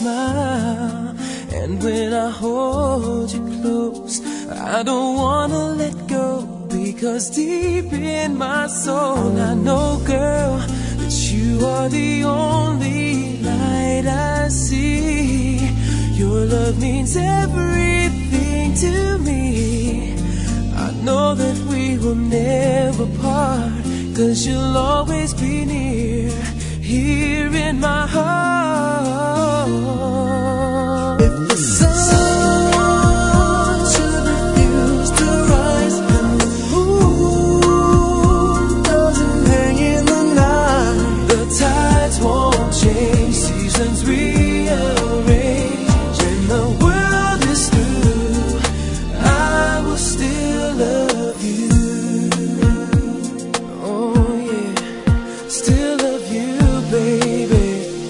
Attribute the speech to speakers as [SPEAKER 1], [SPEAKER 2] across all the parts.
[SPEAKER 1] smile, and when I hold you close, I don't wanna let go, because deep in my soul I know, girl, that you are the only light I see. Your love means everything to me. I know that we will never part, 'cause you'll always be near, here in my heart. If the sun should refuse to rise and the moon doesn't hang in the night, the tides won't change, seasons rearrange, and the world is through, I will still love you. Oh yeah, still love you, baby.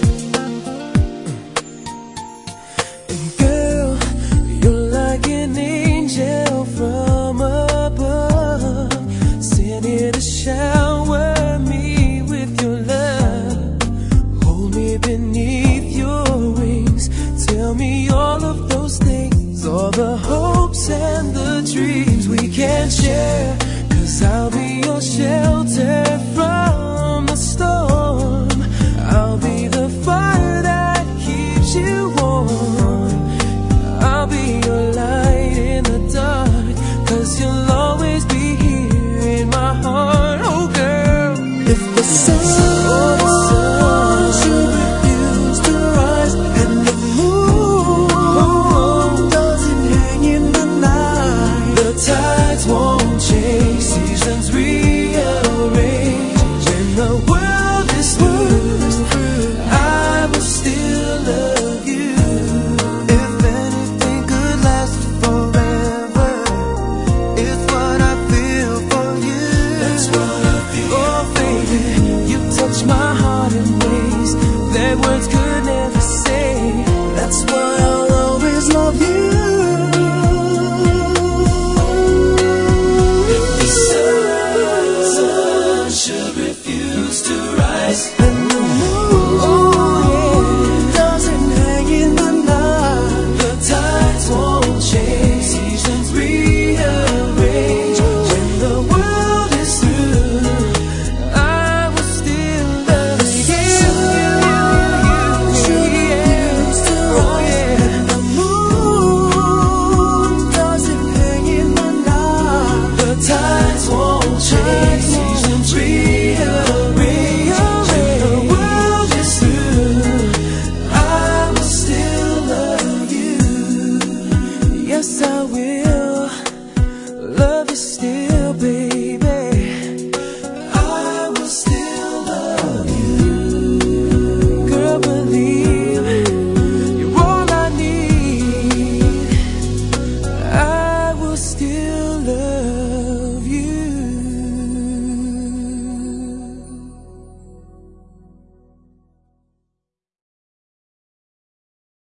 [SPEAKER 1] And girl, you're like an angel from above, sent here to shower me with your love. Hold me beneath your wings, tell me all of those things, all the hopes and the dreams we can't share, 'cause I'll be your shelter